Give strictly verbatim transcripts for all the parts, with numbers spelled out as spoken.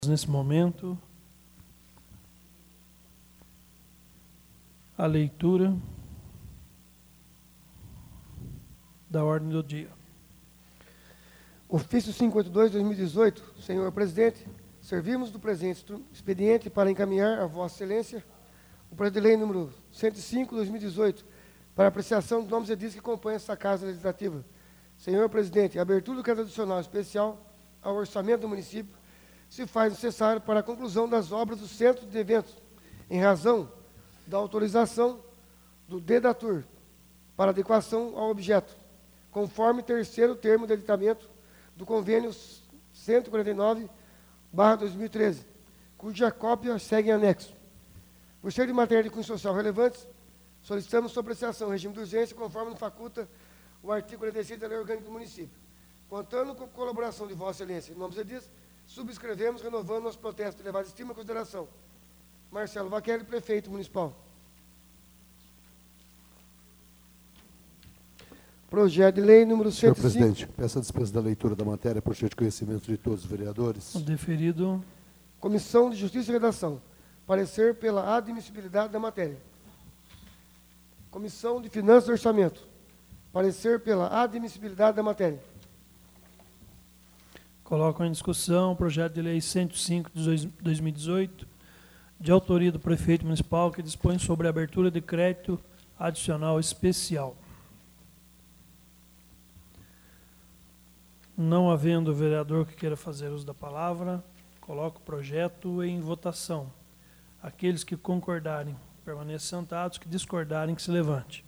Nesse momento, a leitura da ordem do dia. Ofício quinhentos e oitenta e dois, dois mil e dezoito, senhor presidente, servimos do presente expediente para encaminhar a vossa excelência o projeto de lei número cento e cinco, dois mil e dezoito, para apreciação dos nomes edis que compõem esta Casa Legislativa. Senhor presidente, a abertura do crédito adicional especial ao orçamento do município se faz necessário para a conclusão das obras do centro de eventos, em razão da autorização do DEDATUR para adequação ao objeto, conforme terceiro termo de editamento do convênio cento e quarenta e nove barra dois mil e treze, cuja cópia segue em anexo. Por ser de matéria de cunho social relevantes, solicitamos sua apreciação em regime de urgência, conforme nos faculta o artigo quarenta e seis da Lei Orgânica do Município. Contando com a colaboração de Vossa Excelência, em nome dos edis, subscrevemos, renovando nosso protesto de elevada estima e consideração. Marcelo Vaqueri, prefeito municipal. Projeto de lei número cento e cinco. Senhor presidente, peço a dispensa da leitura da matéria por cheio de conhecimento de todos os vereadores. Deferido. Comissão de Justiça e Redação. Parecer pela admissibilidade da matéria. Comissão de Finanças e Orçamento. Parecer pela admissibilidade da matéria. Coloco em discussão o projeto de lei cento e cinco de dois mil e dezoito, de autoria do prefeito municipal, que dispõe sobre a abertura de crédito adicional especial. Não havendo vereador que queira fazer uso da palavra, coloco o projeto em votação. Aqueles que concordarem, permaneçam sentados; que discordarem, que se levante.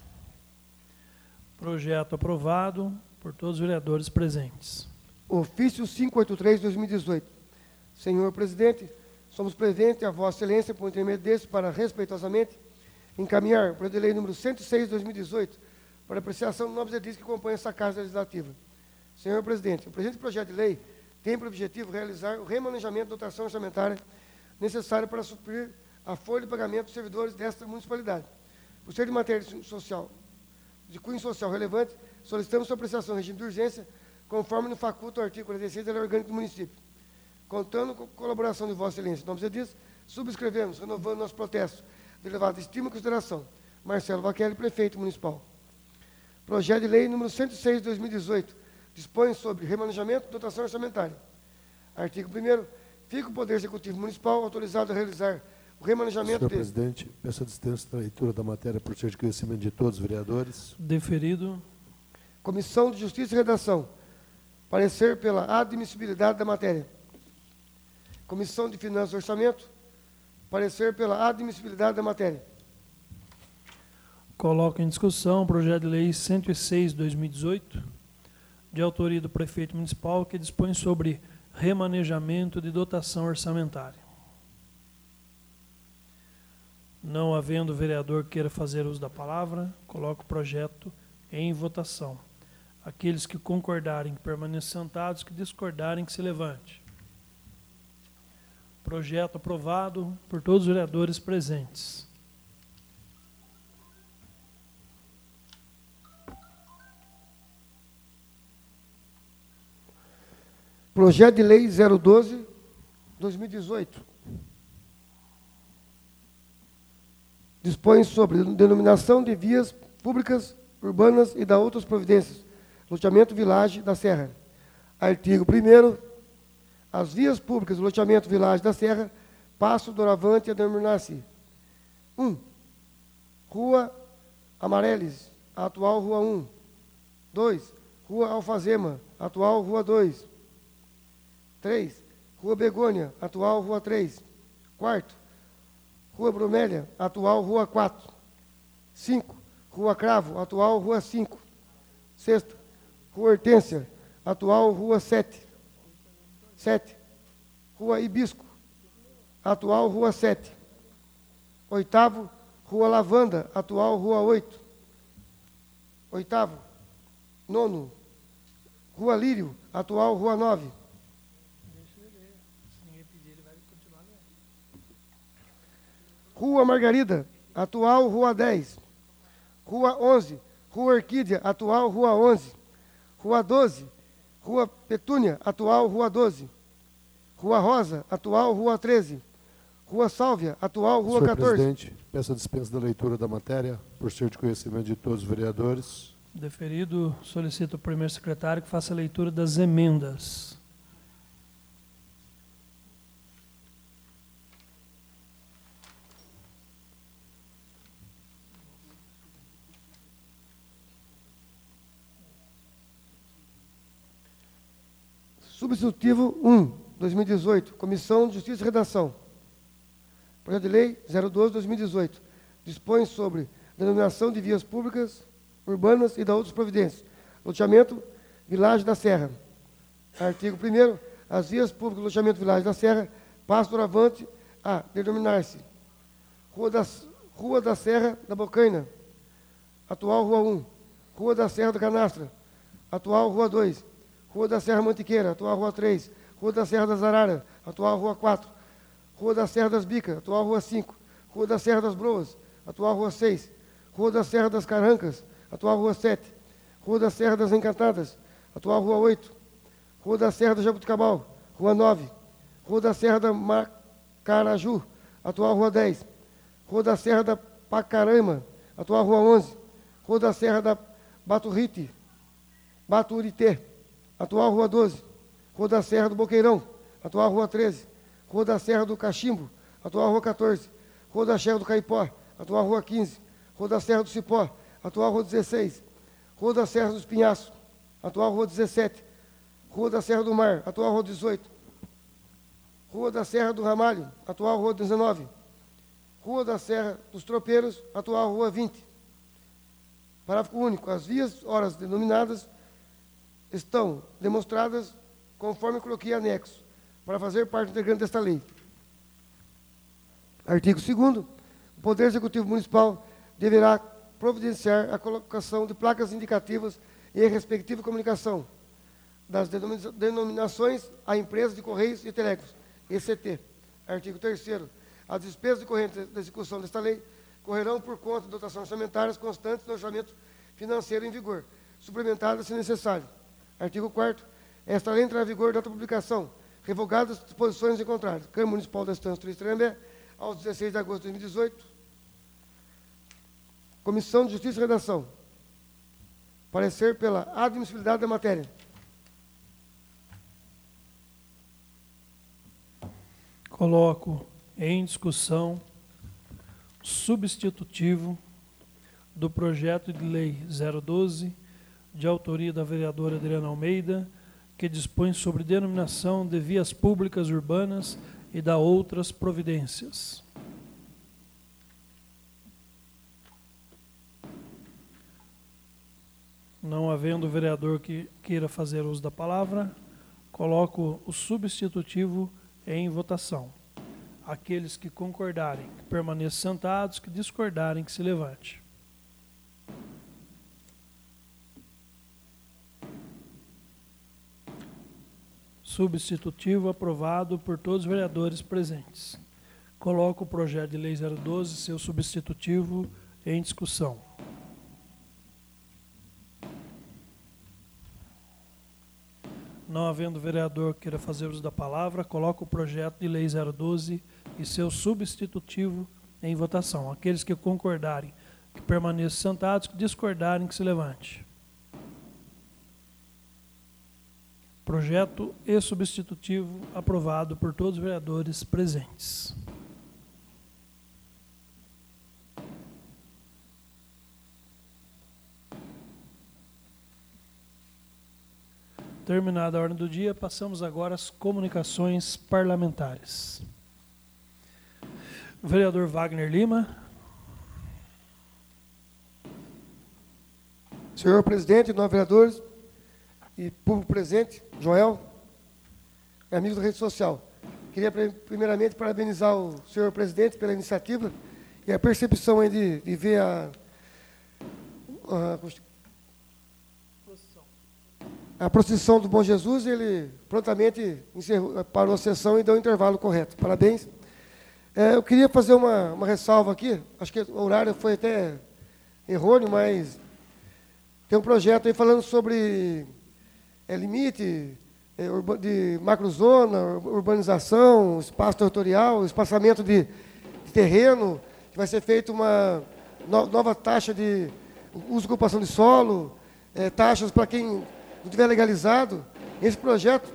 Projeto aprovado por todos os vereadores presentes. Ofício quinhentos e oitenta e três, dois mil e dezoito. Senhor presidente, somos presentes a Vossa Excelência, por intermédio deste, para respeitosamente encaminhar o projeto de lei número cento e seis, dois mil e dezoito, para apreciação dos novos edis que compõem essa Casa Legislativa. Senhor presidente, o presente projeto de lei tem por objetivo realizar o remanejamento da dotação orçamentária necessária para suprir a folha de pagamento dos servidores desta municipalidade. Por ser de matéria social, de cunho social relevante, solicitamos sua apreciação em regime de urgência, conforme no faculta o artigo quarenta e seis da Lei Orgânica do Município. Contando com a colaboração de Vossa Excelência, em nome dos edis, subscrevemos, renovando nosso protesto de elevada estima e consideração. Marcelo Vaqueri, prefeito municipal. Projeto de lei número cento e seis de dois mil e dezoito, dispõe sobre remanejamento de dotação orçamentária. Artigo primeiro. Fica o Poder Executivo Municipal autorizado a realizar o remanejamento Senhor de... presidente, peço a dispensa da leitura da matéria por cheio de conhecimento de todos os vereadores. Deferido. Comissão de Justiça e Redação. Parecer pela admissibilidade da matéria. Comissão de Finanças e Orçamento. Parecer pela admissibilidade da matéria. Coloco em discussão o projeto de lei cento e seis de dois mil e dezoito, de autoria do prefeito municipal, que dispõe sobre remanejamento de dotação orçamentária. Não havendo vereador que queira fazer uso da palavra, coloco o projeto em votação. Aqueles que concordarem, que permaneçam sentados; que discordarem, que se levante. Projeto aprovado por todos os vereadores presentes. Projeto de lei zero doze, dois mil e dezoito. Dispõe sobre denominação de vias públicas urbanas e da outras providências. Loteamento Village da Serra. Artigo primeiro. As vias públicas do loteamento Village da Serra passam doravante a denominar-se: um. Rua Amarelis, atual Rua um. dois. Rua Alfazema, atual Rua dois. três. Rua Begônia, atual Rua três. quarto. Rua Bromélia, atual Rua quatro. cinco. Rua Cravo, atual Rua cinco. sexto. Rua Hortência, atual Rua sete. sete. Rua Hibisco, atual Rua sete. oitavo. Rua Lavanda, atual Rua oito. oitavo. nono. Rua Lírio, atual Rua nove. Rua Margarida, atual Rua dez. Rua onze. Rua Orquídea, atual Rua onze. Rua doze. Rua Petúnia, atual Rua doze. Rua Rosa, atual Rua treze. Rua Sálvia, atual Rua Senhor quatorze. presidente, peço a dispensa da leitura da matéria, por ser de conhecimento de todos os vereadores. Deferido, solicito ao primeiro secretário que faça a leitura das emendas. Substitutivo um, dois mil e dezoito, Comissão de Justiça e Redação. Projeto de Lei zero doze, dois mil e dezoito. Dispõe sobre denominação de vias públicas, urbanas e da outras providências. Loteamento, Vilagem da Serra. Artigo primeiro. As vias públicas do loteamento Vilagem da Serra passam doravante a denominar-se Rua da, Rua da Serra da Bocaina, atual Rua um. Rua da Serra da Canastra, atual Rua dois. Rua da Serra Mantiqueira, atual Rua três. Rua da Serra das Araras, atual Rua quatro. Rua da Serra das Bicas, atual Rua cinco. Rua da Serra das Broas, atual Rua seis. Rua da Serra das Carrancas, atual Rua sete. Rua da Serra das Encantadas, atual Rua oito. Rua da Serra do Jabuticabal, Rua nove. Rua da Serra da Macaraju, atual Rua dez. Rua da Serra da Pacaraima, atual Rua onze. Rua da Serra da Baturite, Baturité, atual Rua doze. Rua da Serra do Boqueirão, atual Rua treze. Rua da Serra do Cachimbo, atual Rua quatorze. Rua da Serra do Caipó, atual Rua quinze. Rua da Serra do Cipó, atual Rua dezesseis. Rua da Serra dos Pinhaços, atual Rua dezessete. Rua da Serra do Mar, atual Rua dezoito. Rua da Serra do Ramalho, atual Rua dezenove. Rua da Serra dos Tropeiros, atual Rua vinte. Parágrafo único. As vias, horas denominadas, estão demonstradas conforme coloquei anexo, para fazer parte integrante desta lei. Artigo segundo. O Poder Executivo Municipal deverá providenciar a colocação de placas indicativas e a respectiva comunicação das denominações à empresa de Correios e Telégrafos, E C T. Artigo terceiro. As despesas decorrentes da execução desta lei correrão por conta de dotações orçamentárias constantes do orçamento financeiro em vigor, suplementadas se necessário. Artigo quarto. Esta lei entrará em vigor data de publicação, revogadas as disposições em contrário. Câmara Municipal da Estância Turística Tremembé, aos dezesseis de agosto de dois mil e dezoito. Comissão de Justiça e Redação. Parecer pela admissibilidade da matéria. Coloco em discussão substitutivo do projeto de lei zero doze, de autoria da vereadora Adriana Almeida, que dispõe sobre denominação de vias públicas urbanas e da outras providências. Não havendo vereador que queira fazer uso da palavra, coloco o substitutivo em votação. Aqueles que concordarem, que permaneçam sentados, que discordarem, que se levante. Substitutivo aprovado por todos os vereadores presentes. Coloco o projeto de lei zero doze, seu substitutivo, em discussão. Não havendo vereador que queira fazer uso da palavra, coloco o projeto de lei zero doze e seu substitutivo em votação. Aqueles que concordarem, que permaneçam sentados, que discordarem, que se levante. Projeto e substitutivo aprovado por todos os vereadores presentes. Terminada a ordem do dia, passamos agora às comunicações parlamentares. Vereador Wagner Lima. Senhor presidente, nove vereadores e público presente, Joel, e amigos da rede social. Queria primeiramente parabenizar o senhor presidente pela iniciativa e a percepção aí de, de ver a, a A procissão do Bom Jesus. Ele prontamente encerrou, parou a sessão e deu o intervalo correto. Parabéns. É, eu queria fazer uma, uma ressalva aqui, acho que o horário foi até errôneo, mas tem um projeto aí falando sobre é, limite é, urba, de macrozona, urbanização, espaço territorial, espaçamento de, de terreno, que vai ser feita uma no, nova taxa de uso e ocupação de solo, é, taxas para quem não tiver legalizado. Esse projeto,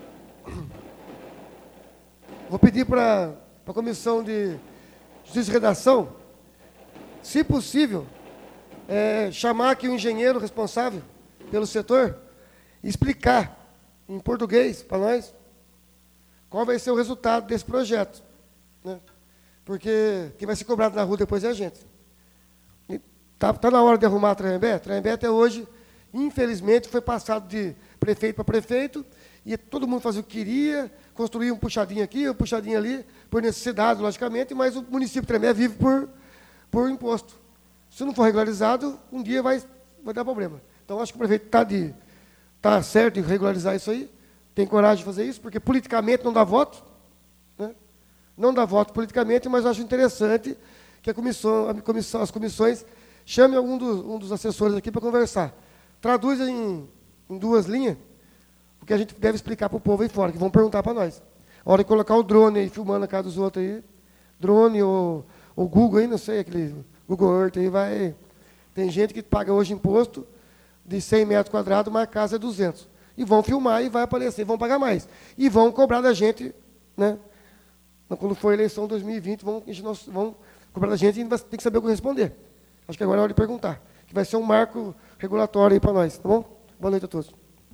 vou pedir para a Comissão de Justiça e Redação, se possível, é, chamar aqui o engenheiro responsável pelo setor e explicar em português para nós qual vai ser o resultado desse projeto, né? Porque quem vai ser cobrado na rua depois é a gente. Está tá na hora de arrumar a Tremembé. Tremembé até hoje, infelizmente, foi passado de prefeito para prefeito, e todo mundo fazia o que queria, construía um puxadinho aqui, um puxadinho ali, por necessidade, logicamente, mas o município de Tremembé vive por, por imposto. Se não for regularizado, um dia vai, vai dar problema. Então, acho que o prefeito está de, tá certo em regularizar isso aí, tem coragem de fazer isso, porque politicamente não dá voto, né? Não dá voto politicamente, mas eu acho interessante que a comissão, a comissão, as comissões chamem algum dos, um dos assessores aqui para conversar. Traduz em, em duas linhas o que a gente deve explicar para o povo aí fora, que vão perguntar para nós. A hora de colocar o drone aí, filmando a casa dos outros aí, drone ou, ou Google aí, não sei, aquele Google Earth aí vai... Tem gente que paga hoje imposto de cem metros quadrados, mas a casa é duzentos. E vão filmar e vai aparecer, vão pagar mais. E vão cobrar da gente, né? Quando for a eleição dois mil e vinte, vão, vão cobrar da gente e ainda tem que saber o que responder. Acho que agora é hora de perguntar. Que vai ser um marco regulatório aí para nós, tá bom? Boa noite a todos.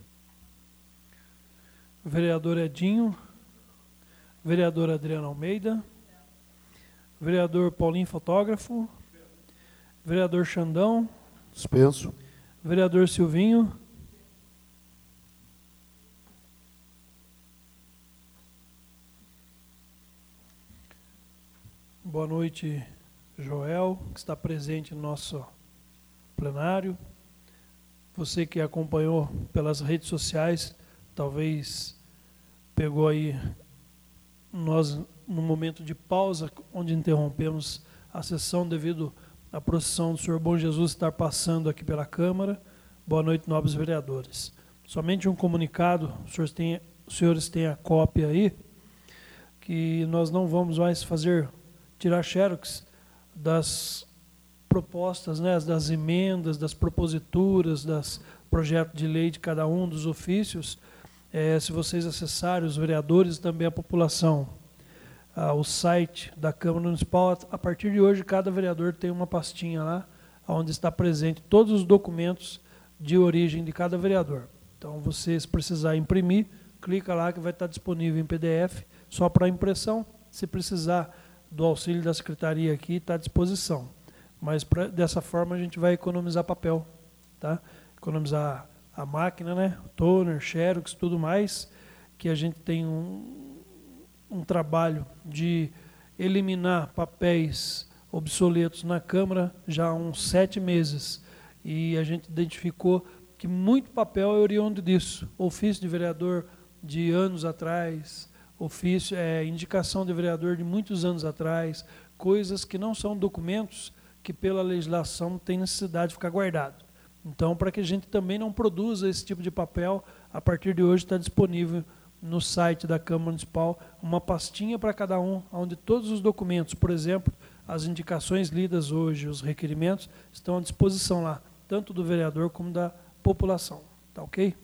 Vereador Edinho. Vereador Adriano Almeida. Vereador Paulinho Fotógrafo. Vereador Xandão. Dispenso. Vereador Silvinho. Boa noite, Joel, que está presente no nosso plenário. Você que acompanhou pelas redes sociais, talvez pegou aí nós no momento de pausa, onde interrompemos a sessão devido à procissão do Senhor Bom Jesus estar passando aqui pela Câmara. Boa noite, nobres vereadores. Somente um comunicado, os senhores têm, os senhores têm a cópia aí, que nós não vamos mais fazer, tirar xerox das propostas, né, das emendas, das proposituras, das projetos de lei de cada um dos ofícios. É, se vocês acessarem, os vereadores e também a população, ah, o site da Câmara Municipal, a partir de hoje cada vereador tem uma pastinha lá, onde está presente todos os documentos de origem de cada vereador. Então, vocês precisarem imprimir, clica lá que vai estar disponível em P D F, só para impressão. Se precisar do auxílio da secretaria aqui, está à disposição. Mas pra, dessa forma a gente vai economizar papel, tá? Economizar a máquina, né? Toner, xerox, tudo mais, que a gente tem um, um trabalho de eliminar papéis obsoletos na Câmara já há uns sete meses. E a gente identificou que muito papel é oriundo disso. Ofício de vereador de anos atrás, ofício, é, indicação de vereador de muitos anos atrás, coisas que não são documentos que pela legislação tem necessidade de ficar guardado. Então, para que a gente também não produza esse tipo de papel, a partir de hoje está disponível no site da Câmara Municipal uma pastinha para cada um, onde todos os documentos, por exemplo, as indicações lidas hoje, os requerimentos, estão à disposição lá, tanto do vereador como da população. Tá ok?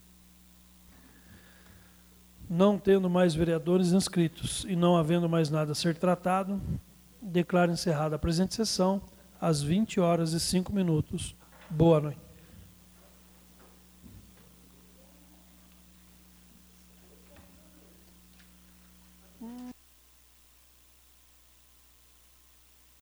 Não tendo mais vereadores inscritos e não havendo mais nada a ser tratado, declaro encerrada a presente sessão às vinte horas e cinco minutos. Boa noite.